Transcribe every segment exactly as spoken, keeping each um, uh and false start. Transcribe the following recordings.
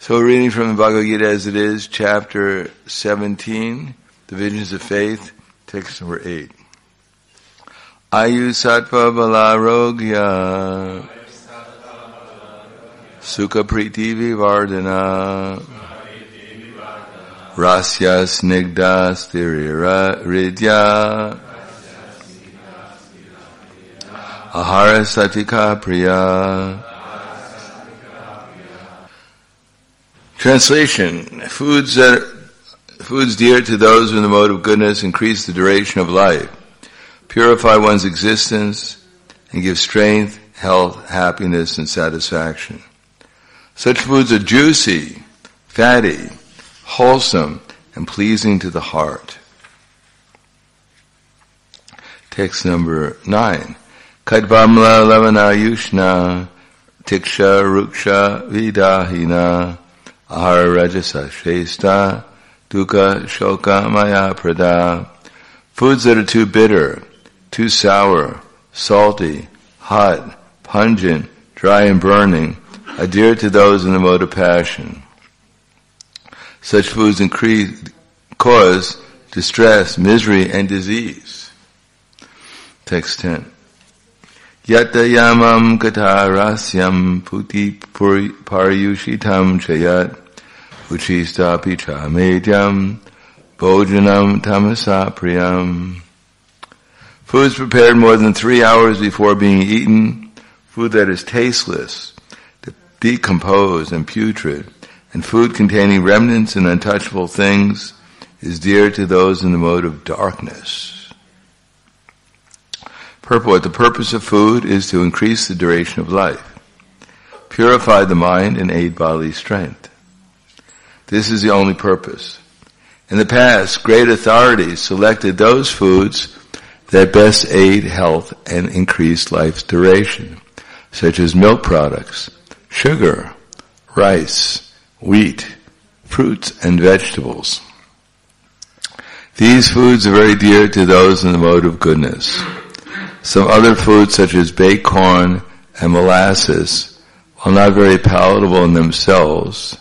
So we're reading from the Bhagavad Gita as it is, chapter seventeen, Divisions of Faith, text number eight. Ayu sattva bala rogya sukha priti vivardhana rasya snigdha sthirira ridya ahara satika priya. Translation: Foods that foods dear to those in the mode of goodness increase the duration of life, purify one's existence, and give strength, health, happiness, and satisfaction. Such foods are juicy, fatty, wholesome, and pleasing to the heart. Text number nine. Kadvamla lavana yushna tiksha ruksha vidahina ahara rajasa shesta dukkha shoka maya prada. Foods that are too bitter, too sour, salty, hot, pungent, dry and burning are dear to those in the mode of passion. Such foods increase, cause distress, misery, and disease. Text ten. Yatta yamam kata rasyam puti paryushitam chayat uchista picha medyam bhojanam tamasa priyam. Foods prepared more than three hours before being eaten, food that is tasteless, decomposed and putrid, and food containing remnants and untouchable things is dear to those in the mode of darkness. Purport: the purpose of food is to increase the duration of life, purify the mind, and aid bodily strength. This is the only purpose. In the past, great authorities selected those foods that best aid health and increase life's duration, such as milk products, sugar, rice, wheat, fruits, and vegetables. These foods are very dear to those in the mode of goodness. Some other foods, such as baked corn and molasses, while not very palatable in themselves,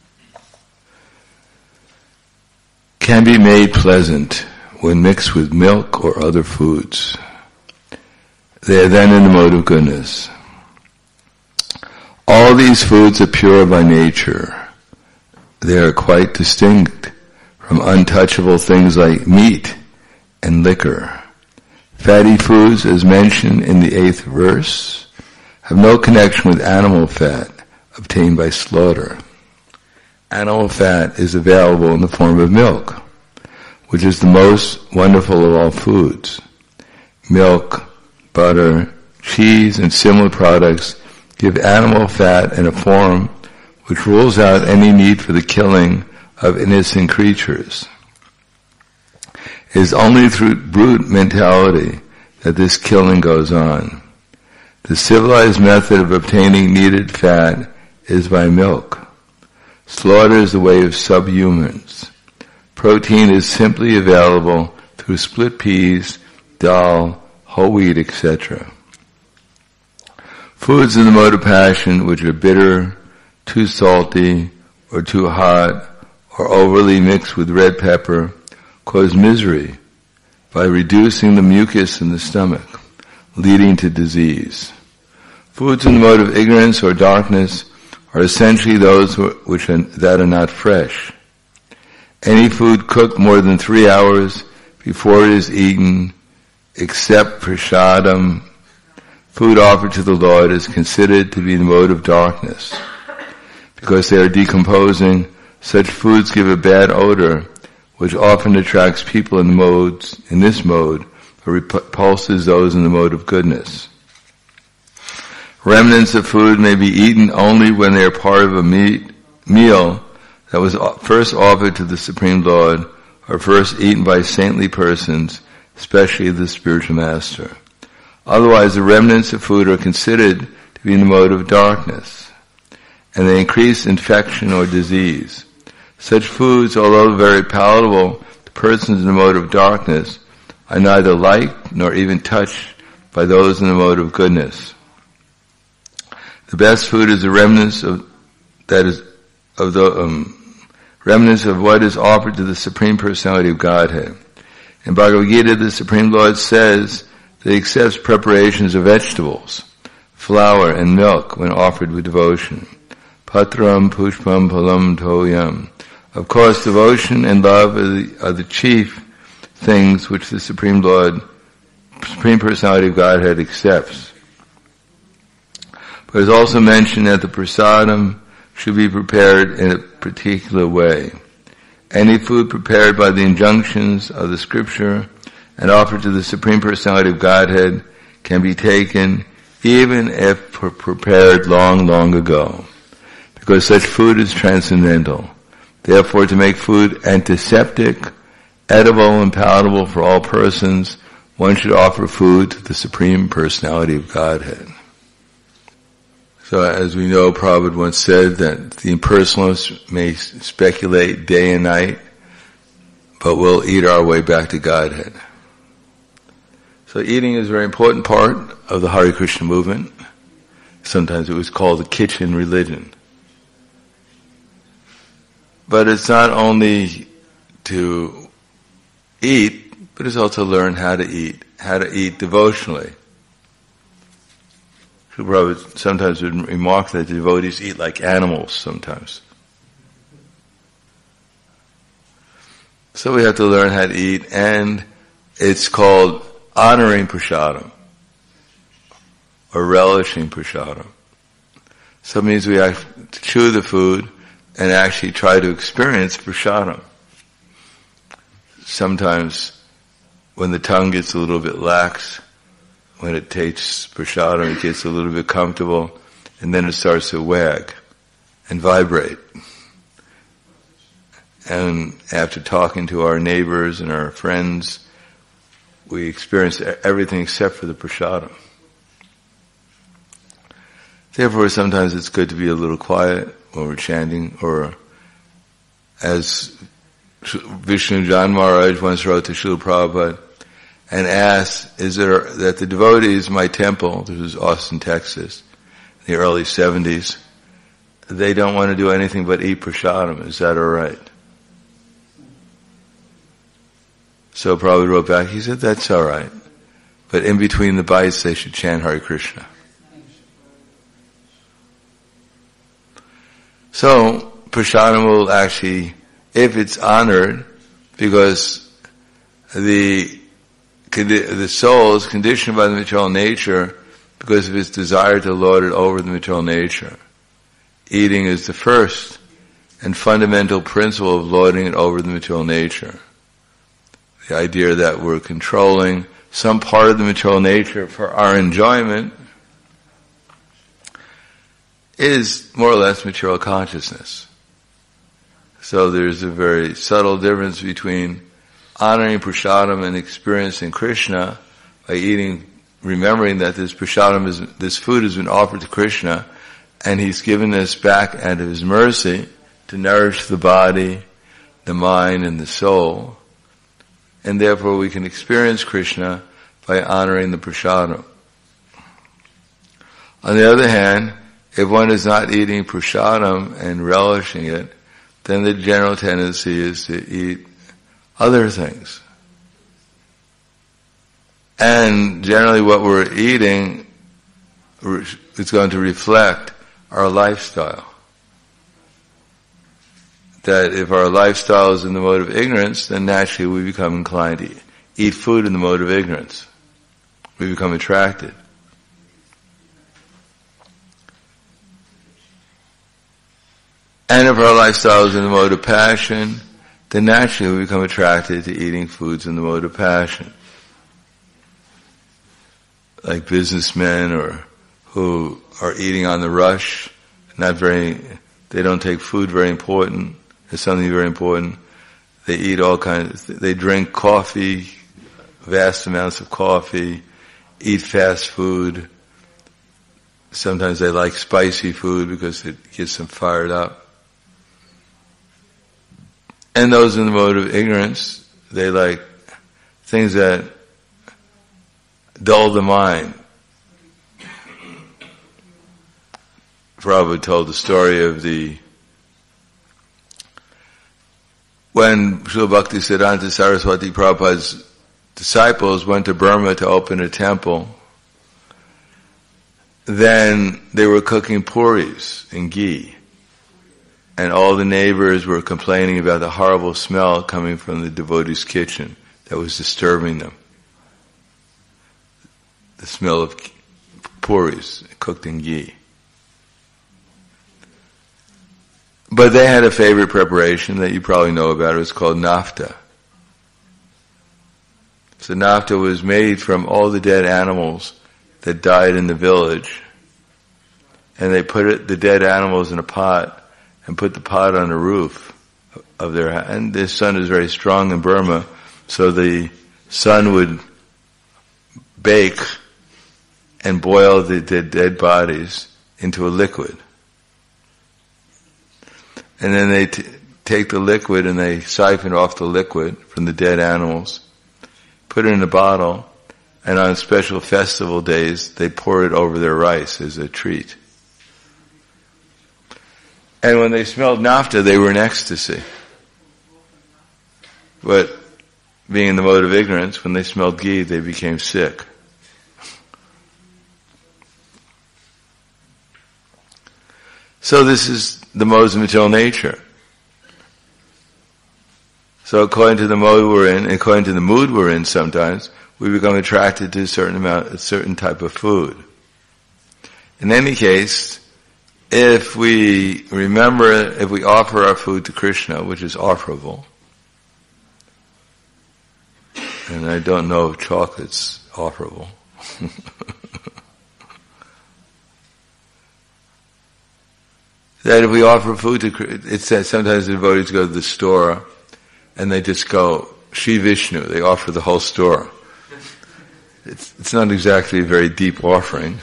can be made pleasant when mixed with milk or other foods. They are then in the mode of goodness. All these foods are pure by nature. They are quite distinct from untouchable things like meat and liquor. Fatty foods, as mentioned in the eighth verse, have no connection with animal fat obtained by slaughter. Animal fat is available in the form of milk, which is the most wonderful of all foods. Milk, butter, cheese, and similar products give animal fat in a form which rules out any need for the killing of innocent creatures. It is only through brute mentality that this killing goes on. The civilized method of obtaining needed fat is by milk. Slaughter is the way of subhumans. Protein is simply available through split peas, dal, whole wheat, et cetera. Foods in the mode of passion which are bitter, too salty, or too hot, or overly mixed with red pepper cause misery by reducing the mucus in the stomach, leading to disease. Foods in the mode of ignorance or darkness are essentially those which are, that are not fresh. Any food cooked more than three hours before it is eaten, except prasadam, food offered to the Lord, is considered to be the mode of darkness. Because they are decomposing, such foods give a bad odor, which often attracts people in the modes, in this mode, or repulses those in the mode of goodness. Remnants of food may be eaten only when they are part of a meat, meal that was first offered to the Supreme Lord, or first eaten by saintly persons, especially the spiritual master. Otherwise, the remnants of food are considered to be in the mode of darkness, and they increase infection or disease. Such foods, although very palatable to persons in the mode of darkness, are neither liked nor even touched by those in the mode of goodness. The best food is the remnants of that is of the um, remnants of what is offered to the Supreme Personality of Godhead. In Bhagavad Gita, the Supreme Lord says that he accepts preparations of vegetables, flour, and milk when offered with devotion. Patram pushpam palam toyam. Of course, devotion and love are the, are the chief things which the Supreme Lord, Supreme Personality of Godhead accepts. But it's also mentioned that the prasadam should be prepared in a particular way. Any food prepared by the injunctions of the scripture and offered to the Supreme Personality of Godhead can be taken even if prepared long, long ago, because such food is transcendental. Therefore, to make food antiseptic, edible, and palatable for all persons, one should offer food to the Supreme Personality of Godhead. So as we know, Prabhupada once said that the impersonalists may speculate day and night, but we'll eat our way back to Godhead. So eating is a very important part of the Hare Krishna movement. Sometimes it was called the kitchen religion. But it's not only to eat, but it's also to learn how to eat, how to eat devotionally. Prabhupada sometimes would remark that the devotees eat like animals sometimes. So we have to learn how to eat, and it's called honoring prasadam, or relishing prasadam. So it means we have to chew the food and actually try to experience prasadam. Sometimes when the tongue gets a little bit lax, when it tastes prasadam, it gets a little bit comfortable, and then it starts to wag and vibrate. And after talking to our neighbors and our friends, we experience everything except for the prasadam. Therefore, sometimes it's good to be a little quiet when we're chanting, or as Vishnu Jan Maharaj once wrote to Srila Prabhupada, and asked, is there, that the devotees in my temple, this was Austin, Texas, in the early seventies, they don't want to do anything but eat prasadam. Is that alright? So Prabhupada wrote back, he said, that's alright. But in between the bites, they should chant Hare Krishna. So, prasadam will actually, if it's honored, because the the soul is conditioned by the material nature because of its desire to lord it over the material nature. Eating is the first and fundamental principle of lording it over the material nature. The idea that we're controlling some part of the material nature for our enjoyment is more or less material consciousness. So there's a very subtle difference between honoring prasadam and experiencing Krishna by eating, remembering that this prasadam is, this food has been offered to Krishna, and He's given us back out of His mercy to nourish the body, the mind, and the soul. And therefore we can experience Krishna by honoring the prasadam. On the other hand, if one is not eating prasadam and relishing it, then the general tendency is to eat other things. And generally what we're eating is going to reflect our lifestyle. That if our lifestyle is in the mode of ignorance, then naturally we become inclined to eat food in the mode of ignorance. We become attracted. And if our lifestyle is in the mode of passion, then naturally we become attracted to eating foods in the mode of passion. Like businessmen or who are eating on the rush, not very, they don't take food very important. It's something very important. They eat all kinds, they drink coffee, vast amounts of coffee, eat fast food. Sometimes they like spicy food because it gets them fired up. And those in the mode of ignorance, they like things that dull the mind. Prabhupada told the story of the when Srila Bhaktisiddhanta Saraswati Prabhupada's disciples went to Burma to open a temple, then they were cooking puris in ghee. And all the neighbors were complaining about the horrible smell coming from the devotee's kitchen that was disturbing them. The smell of puris cooked in ghee. But they had a favorite preparation that you probably know about. It was called nafta. So nafta was made from all the dead animals that died in the village. And they put it, the dead animals in a pot and put the pot on the roof of their house. And the sun is very strong in Burma, so the sun would bake and boil the dead, dead bodies into a liquid. And then they t- take the liquid and they siphon off the liquid from the dead animals, put it in a bottle, and on special festival days they pour it over their rice as a treat. And when they smelled nafta, they were in ecstasy. But being in the mode of ignorance, when they smelled ghee, they became sick. So this is the modes of material nature. So according to the mode we're in, according to the mood we're in sometimes, we become attracted to a certain amount, a certain type of food. In any case, if we remember, if we offer our food to Krishna, which is offerable, and I don't know if chocolate's offerable, that if we offer food to Krishna, it says sometimes the devotees go to the store and they just go, Shri Vishnu, they offer the whole store. It's, it's not exactly a very deep offering.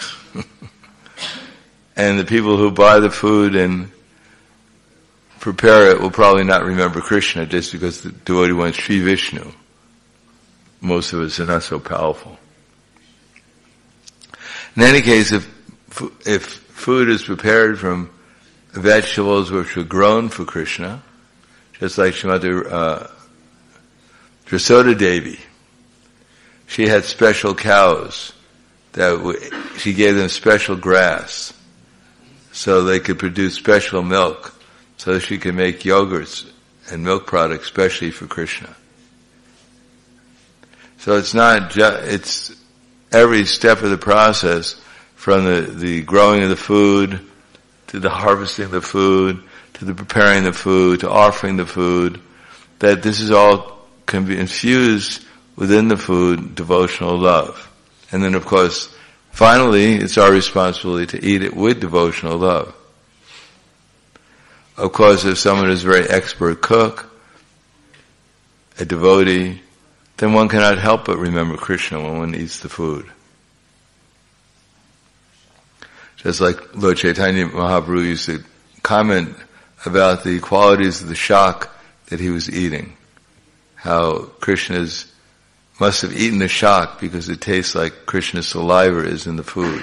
And the people who buy the food and prepare it will probably not remember Krishna just because the devotee wants Shri Vishnu. Most of us are not so powerful. In any case, if, if food is prepared from vegetables which were grown for Krishna, just like Srimati uh, Yasoda Devi, she had special cows that w- she gave them special grass so they could produce special milk, so she could make yogurts and milk products specially for Krishna. So it's not just, it's every step of the process, from the, the growing of the food, to the harvesting of the food, to the preparing the food, to offering the food, that this is all can be infused within the food, devotional love. And then of course, finally, it's our responsibility to eat it with devotional love. Of course, if someone is a very expert cook, a devotee, then one cannot help but remember Krishna when one eats the food. Just like Lord Chaitanya Mahaprabhu used to comment about the qualities of the shak that he was eating. How Krishna's must have eaten the shak because it tastes like Krishna's saliva is in the food.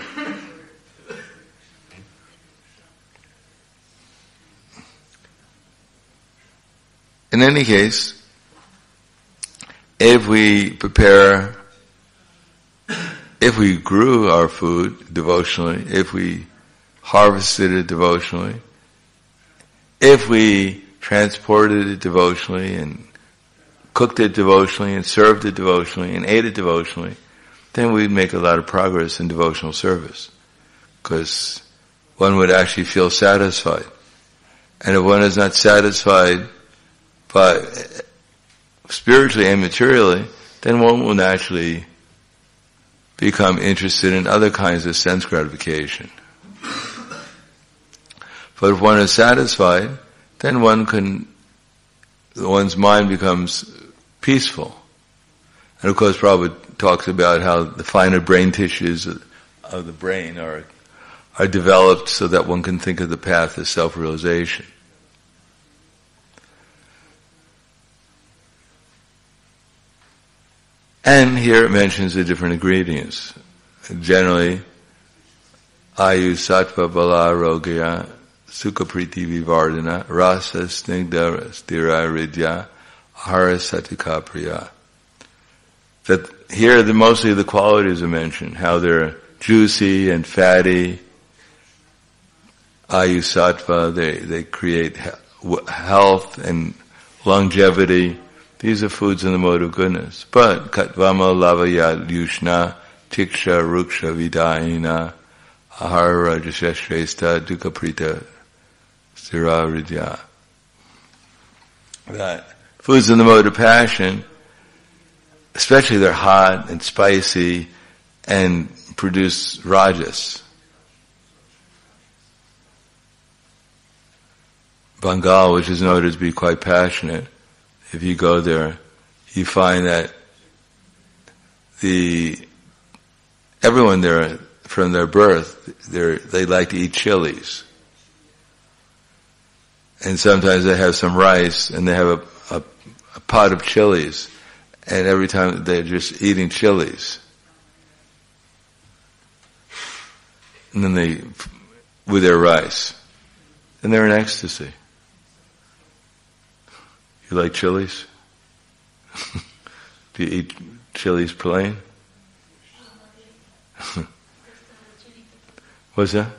In any case, if we prepare, if we grew our food devotionally, if we harvested it devotionally, if we transported it devotionally and cooked it devotionally and served it devotionally and ate it devotionally, then we'd make a lot of progress in devotional service. Because one would actually feel satisfied. And if one is not satisfied by spiritually and materially, then one will naturally become interested in other kinds of sense gratification. But if one is satisfied, then one can, one's mind becomes peaceful. And of course Prabhupada talks about how the finer brain tissues of the brain are, are developed so that one can think of the path of self-realization. And here it mentions the different ingredients. Generally, I use sattva, bala, rogya, sukha priti vivardhana, rasa snigdha stira ridya, ahara satika priya. That here the mostly the qualities are mentioned, how they're juicy and fatty, ayusattva, they, they create health and longevity. These are foods in the mode of goodness. But katvama lavaya yushna tiksha ruksha vidahina ahara rajasa shrestha dukkhaprita stiraridya. That foods in the mode of passion, especially they're hot and spicy and produce rajas. Bengal, which is noted to be quite passionate, if you go there, you find that the everyone there, from their birth, they they like to eat chilies, and sometimes they have some rice, and they have a, a, a pot of chilies, and every time they're just eating chilies, and then they with their rice, and they're in ecstasy. You like chilies? Do you eat chilies plain? What's that?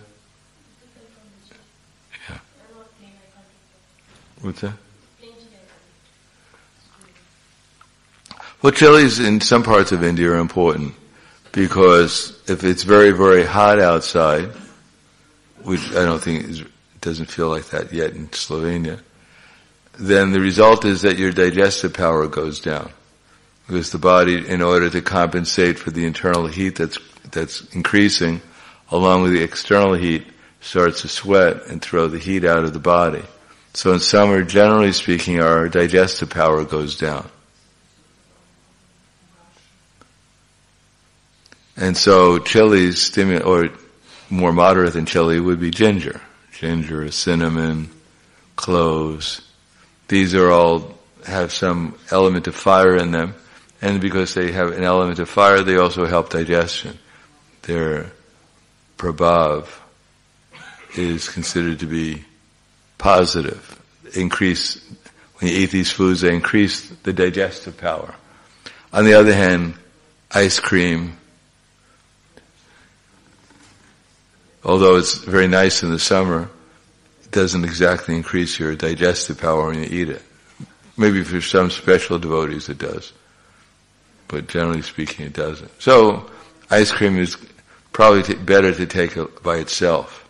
Yeah. What's that? Well, chilies in some parts of India are important because if it's very, very hot outside, which I don't think is, doesn't feel like that yet in Slovenia, then the result is that your digestive power goes down. Because the body, in order to compensate for the internal heat that's, that's increasing, along with the external heat, starts to sweat and throw the heat out of the body. So in summer, generally speaking, our digestive power goes down. And so chilies stimulate, or more moderate than chili would be ginger. Ginger, cinnamon, cloves. These are all, have some element of fire in them, and because they have an element of fire, they also help digestion. Their prabhav is considered to be positive. Increase, when you eat these foods, they increase the digestive power. On the other hand, ice cream, although it's very nice in the summer, doesn't exactly increase your digestive power when you eat it. Maybe for some special devotees it does, but generally speaking it doesn't. So ice cream is probably t- better to take it by itself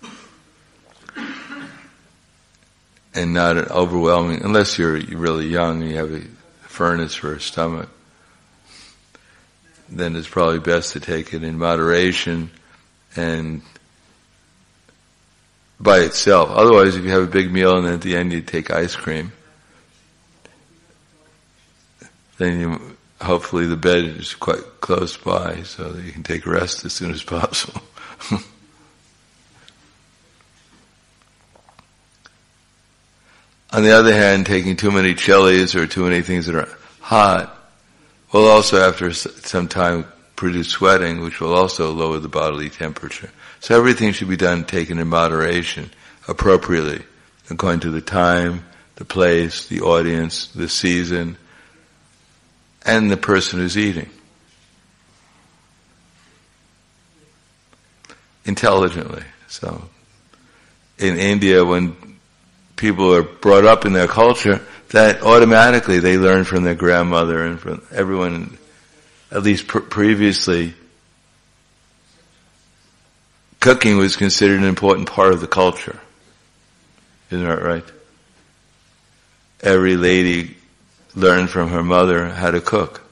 and not an overwhelming, unless you're really young and you have a furnace for a stomach, then it's probably best to take it in moderation and by itself. Otherwise, if you have a big meal and then at the end you take ice cream, then you, hopefully the bed is quite close by so that you can take rest as soon as possible. On the other hand, taking too many chilies or too many things that are hot will also, after some time, produce sweating, which will also lower the bodily temperature. So everything should be done, taken in moderation, appropriately, according to the time, the place, the audience, the season, and the person who's eating. Intelligently. So, in India, when people are brought up in their culture, that automatically they learn from their grandmother and from everyone, at least pr- previously, cooking was considered an important part of the culture. Isn't that right? Every lady learned from her mother how to cook.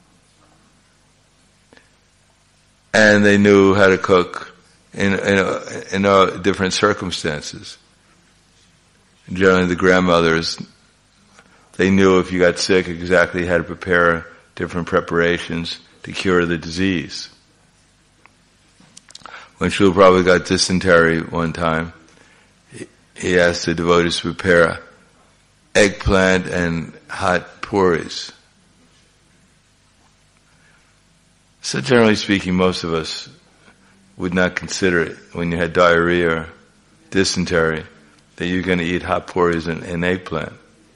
And they knew how to cook in, in, in uh, different circumstances. Generally the grandmothers, they knew if you got sick exactly how to prepare different preparations to cure the disease. When Srila Prabhupada got dysentery one time, he asked the devotees to prepare eggplant and hot puris. So generally speaking, most of us would not consider it when you had diarrhea or dysentery, that you're going to eat hot porridge and, and eggplant.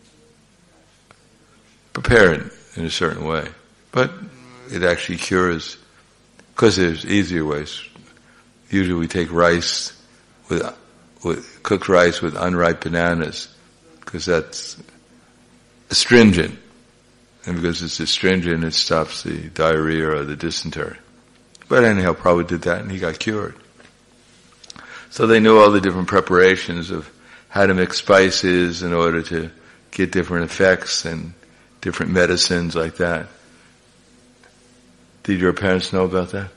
Prepared in a certain way. But it actually cures, because there's easier ways. Usually we take rice, with, with cooked rice with unripe bananas, because that's astringent. And because it's astringent, it stops the diarrhea or the dysentery. But anyhow, Prabhupada did that and he got cured. So they knew all the different preparations of how to mix spices in order to get different effects and different medicines like that. Did your parents know about that?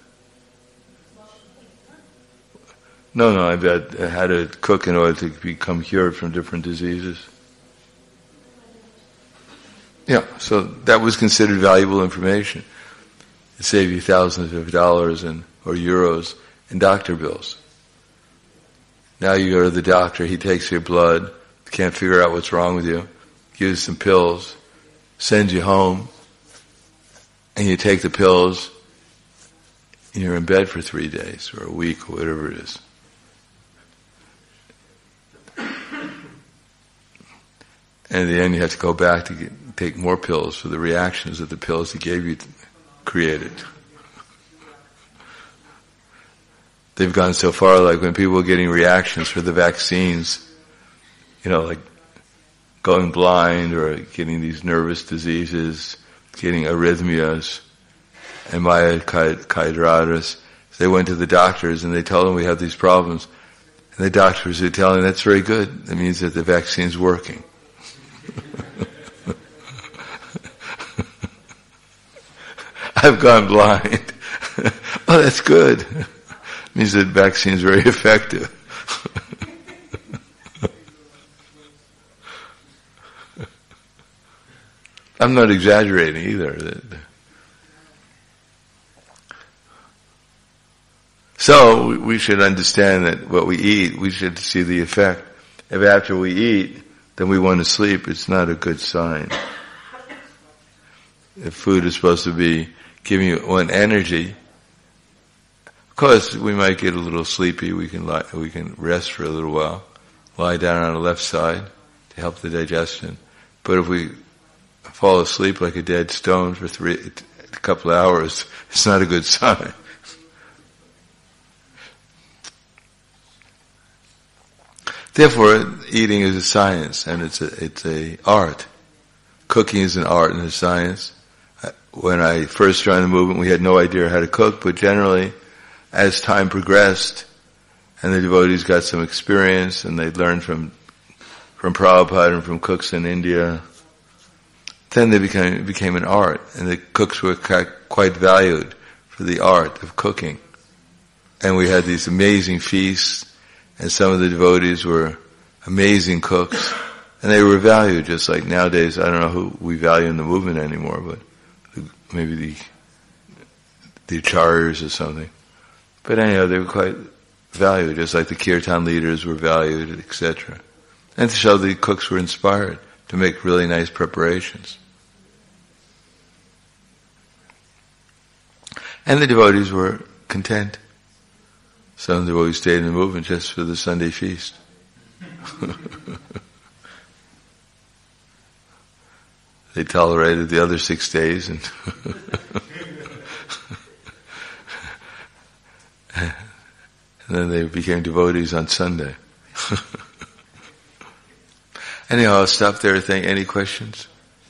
No, no, I bet how to cook in order to become cured from different diseases. Yeah, so that was considered valuable information. It saved you thousands of dollars and or euros in doctor bills. Now you go to the doctor, he takes your blood, can't figure out what's wrong with you, gives some pills, sends you home, and you take the pills, and you're in bed for three days or a week or whatever it is. And in the end you have to go back to get, take more pills for the reactions that the pills he gave you created. They've gone so far, like when people are getting reactions for the vaccines, you know, like going blind or getting these nervous diseases, getting arrhythmias and myocarditis. They went to the doctors and they told them we have these problems. And the doctors are telling them that's very good. That means that the vaccine's working. I've gone blind. Oh, that's good. Means that vaccine is very effective. I'm not exaggerating either. So we should understand that what we eat, we should see the effect. If after we eat, then we want to sleep, it's not a good sign. If food is supposed to be giving you one energy, of course we might get a little sleepy, we can lie, we can rest for a little while, lie down on the left side to help the digestion. But if we fall asleep like a dead stone for three, a couple of hours, it's not a good sign. Therefore, eating is a science, and it's a, it's a art. Cooking is an art and a science. When I first joined the movement, we had no idea how to cook, but generally, as time progressed, and the devotees got some experience, and they learned from, from Prabhupada and from cooks in India, then they became, it became an art, and the cooks were quite valued for the art of cooking. And we had these amazing feasts, and some of the devotees were amazing cooks, and they were valued just like nowadays. I don't know who we value in the movement anymore, but maybe the the acharyas or something. But anyhow, they were quite valued, just like the kirtan leaders were valued, et cetera. And so the cooks were inspired to make really nice preparations. And the devotees were content. Some devotees stayed in the movement just for the Sunday feast. They tolerated the other six days and and then they became devotees on Sunday. Anyhow, I'll stop there. Think any questions?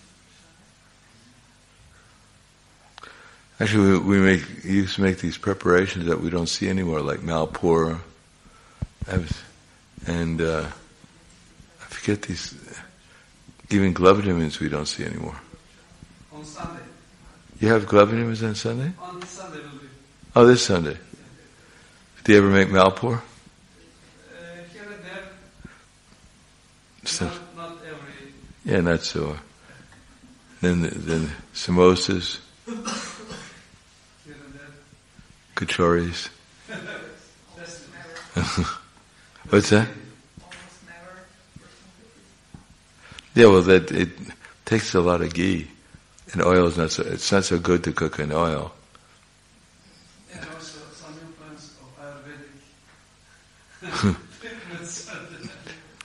Actually, we, we make used to make these preparations that we don't see anymore, like Malpura, and uh, I forget these. Even Glavadimins we don't see anymore. On Sunday. You have Glavadimins on Sunday? On Sunday will be. Oh, this Sunday. Do you ever make Malpur? Uh, here and there. So, not, not every. Yeah, not so. Then, then samosas, Here and there. kachoris. Just What's that? Almost never. Yeah, well, that it takes a lot of ghee, and oil is not so. It's not so good to cook in oil. and also some influence of Ayurvedic.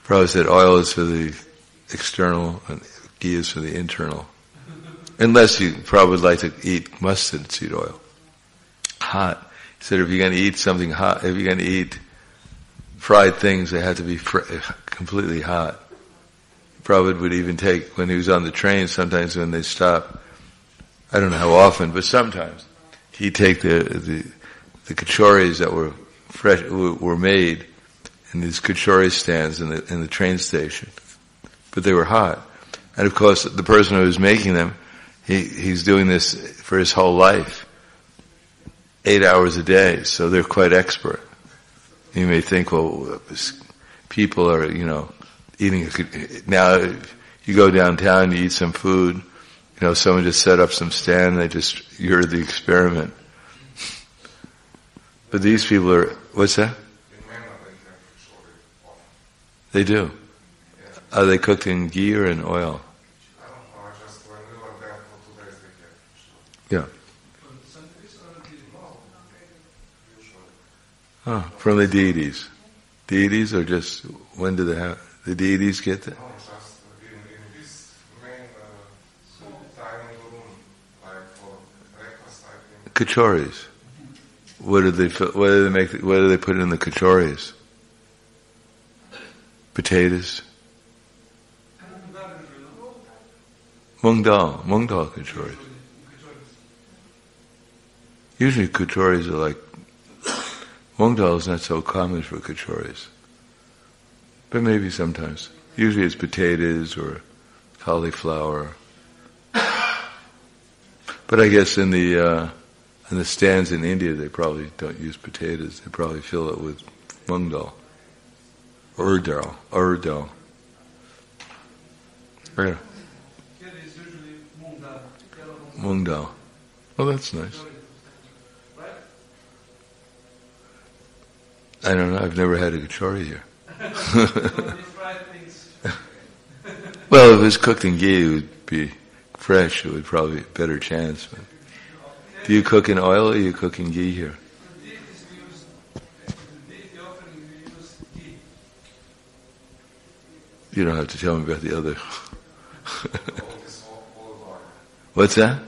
Prabhupada said oil is for the external and ghee is for the internal. Unless you probably would like to eat mustard seed oil. Hot. He said if you're going to eat something hot, if you're going to eat fried things, they have to be fr- completely hot. Prabhupada would even take, when he was on the train, sometimes when they stop, I don't know how often, but sometimes, he'd take the, the, the kachoris that were fresh, were made in these kachori stands in the, in the train station. But they were hot. And of course, the person who was making them, he, he's doing this for his whole life. Eight hours a day, so they're quite expert. You may think, well, people are, you know, eating, now you go downtown, you eat some food, you know, someone just set up some stand, they just, you're the experiment. But these people are, what's that? They do. Are they cooked in ghee or in oil? Yeah. Oh, from the deities. Deities or just, when do they have, the deities get that? Kachoris. What do they, what do they make, what do they put in the kachoris? Potatoes? Mung dal, mung dal kachoris. Usually kachoris are like, mung dal is not so common for kachoris. But maybe sometimes. Usually it's potatoes or cauliflower. But I guess in the, uh, in the stands in India they probably don't use potatoes. They probably fill it with mung dal. Ur dal. Ur dal. Yeah. Mung dal. Oh, that's nice. I don't know. I've never had a kachori here. Well, if it was cooked in ghee, it would be fresh. It would probably be a better chance. But do you cook in oil or you cook in ghee here? You don't have to tell me about the other. What's that?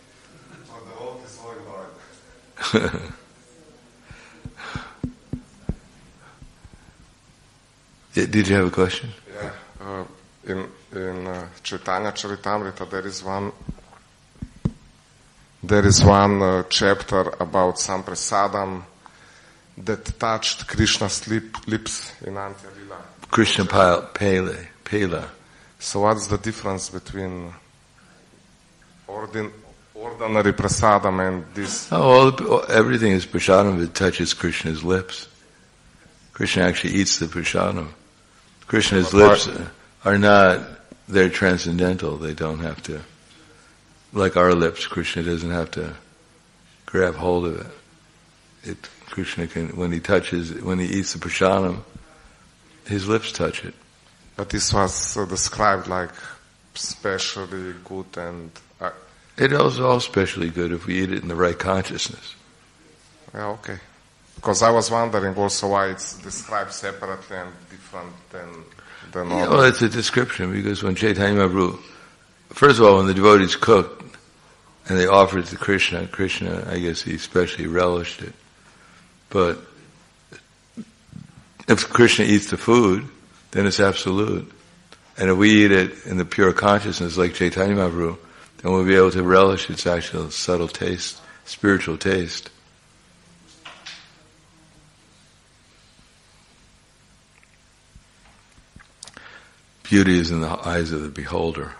Did you have a question? Yeah. Uh, in in uh, Chaitanya Charitamrita, there is one there is one uh, chapter about Samprasadam that touched Krishna's lip, lips in Antya Lila. Krishna Pala. Pala. So what's the difference between ordin, ordinary prasadam and this? Oh, all, everything is prasadam that touches Krishna's lips. Krishna actually eats the prasadam. Krishna's lips are not, they're transcendental. They don't have to, like our lips, Krishna doesn't have to grab hold of it. It Krishna can, when he touches, when he eats the prasadam, his lips touch it. But this was uh, described like specially good and... Uh, it is all specially good if we eat it in the right consciousness. Yeah, okay. Because I was wondering also why it's described separately and different than... than yeah, well, it's a description because when Chaitanya Mahaprabhu, first of all, when the devotees cooked and they offered it to Krishna, Krishna, I guess he especially relished it. But if Krishna eats the food, then it's absolute. And if we eat it in the pure consciousness like Chaitanya Mahaprabhu, then we'll be able to relish its actual subtle taste, spiritual taste. Beauty is in the eyes of the beholder.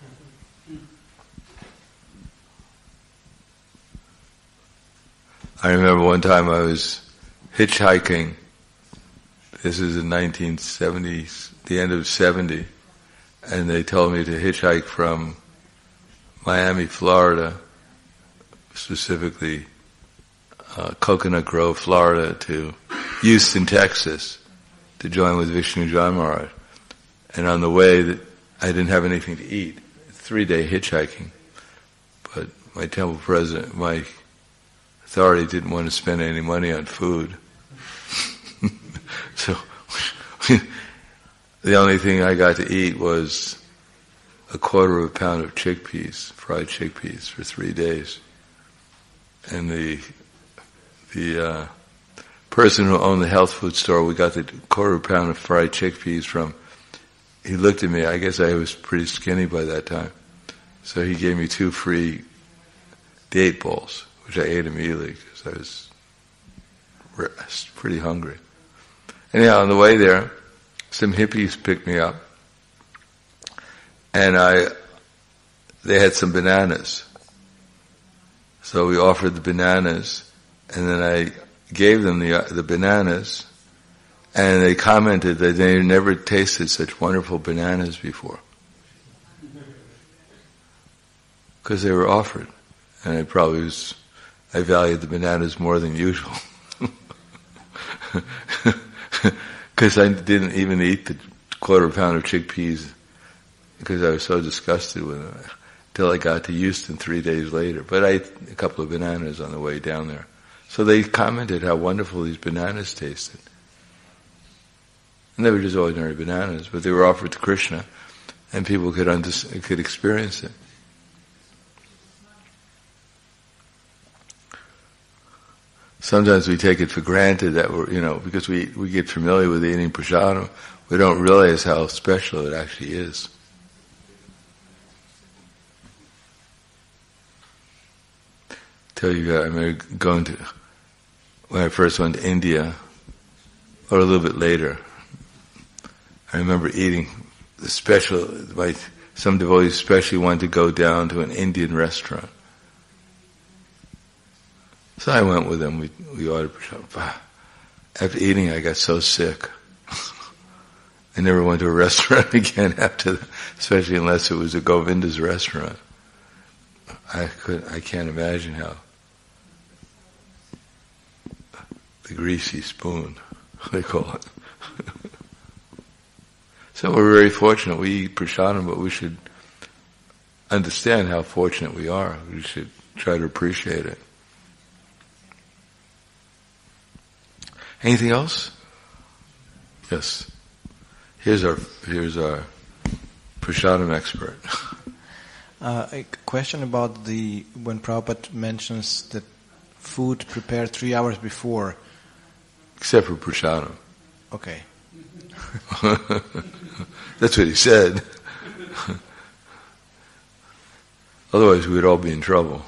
I remember one time I was hitchhiking. This is in nineteen seventies, the end of seventy, and they told me to hitchhike from Miami, Florida, specifically uh, Coconut Grove, Florida, to Houston, Texas, to join with Vishnu Jan Maharaj. And on the way, that I didn't have anything to eat. Three-day hitchhiking, but my temple president, my authority, didn't want to spend any money on food. So the only thing I got to eat was a quarter of a pound of chickpeas, fried chickpeas, for three days. And the the uh, person who owned the health food store, we got the quarter of a pound of fried chickpeas from. He looked at me. I guess I was pretty skinny by that time, so he gave me two free date bowls, which I ate immediately because I was pretty hungry. Anyhow, on the way there, some hippies picked me up, and I they had some bananas. So we offered the bananas, and then I gave them the the bananas, and they commented that they never tasted such wonderful bananas before, because they were offered, and I probably was I valued the bananas more than usual, because I didn't even eat the quarter pound of chickpeas because I was so disgusted with them. Till I got to Houston three days later. But I ate a couple of bananas on the way down there. So they commented how wonderful these bananas tasted. And they were just ordinary bananas, but they were offered to Krishna, and people could under, could experience it. Sometimes we take it for granted that we're, you know, because we, we get familiar with eating prasadam, we don't realize how special it actually is. Tell you, I remember going to, when I first went to India, or a little bit later, I remember eating the special, like some devotees especially wanted to go down to an Indian restaurant. So I went with them, we, we ordered prasadam. After eating, I got so sick. I never went to a restaurant again after that, especially unless it was a Govinda's restaurant. I could, I can't imagine how. The greasy spoon, they call it. So we're very fortunate. We eat prasadam, but we should understand how fortunate we are. We should try to appreciate it. Anything else? Yes. Here's our here's our prasadam expert. Uh, a question about the when Prabhupada mentions that food prepared three hours before. Except for prasadam. Okay. That's what he said. Otherwise we'd all be in trouble.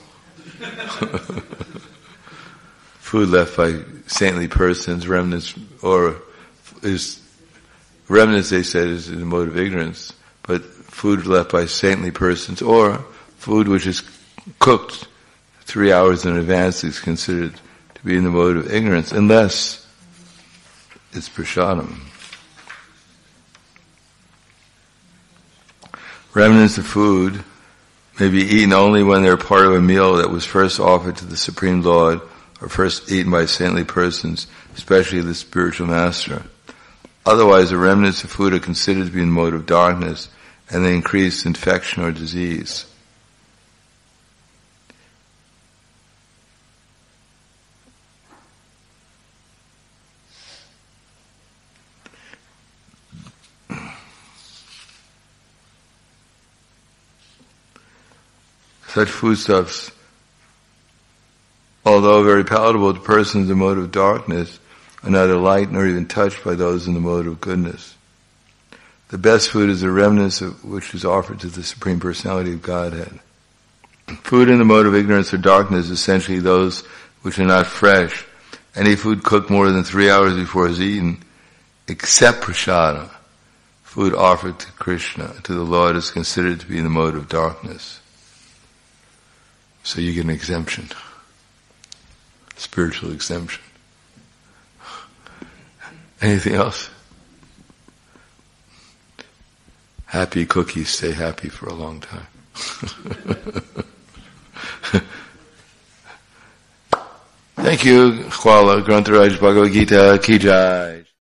Food left by saintly persons, remnants, or is remnants, they said, is in the mode of ignorance, but food left by saintly persons, or food which is cooked three hours in advance is considered to be in the mode of ignorance, unless it's prasadam. Remnants of food may be eaten only when they're part of a meal that was first offered to the Supreme Lord, or first eaten by saintly persons, especially the spiritual master. Otherwise, the remnants of food are considered to be in the mode of darkness, and they increase infection or disease. Such foodstuffs, although very palatable to persons in the mode of darkness, are neither light nor even touched by those in the mode of goodness. The best food is the remnants of which is offered to the Supreme Personality of Godhead. Food in the mode of ignorance or darkness is essentially those which are not fresh. Any food cooked more than three hours before it is eaten, except prasadam, food offered to Krishna, to the Lord, is considered to be in the mode of darkness. So you get an exemption. Spiritual exemption. Anything else? Happy cookies stay happy for a long time. Thank you. Khwala Granth Raj Bhagavad Gita Ki Jai.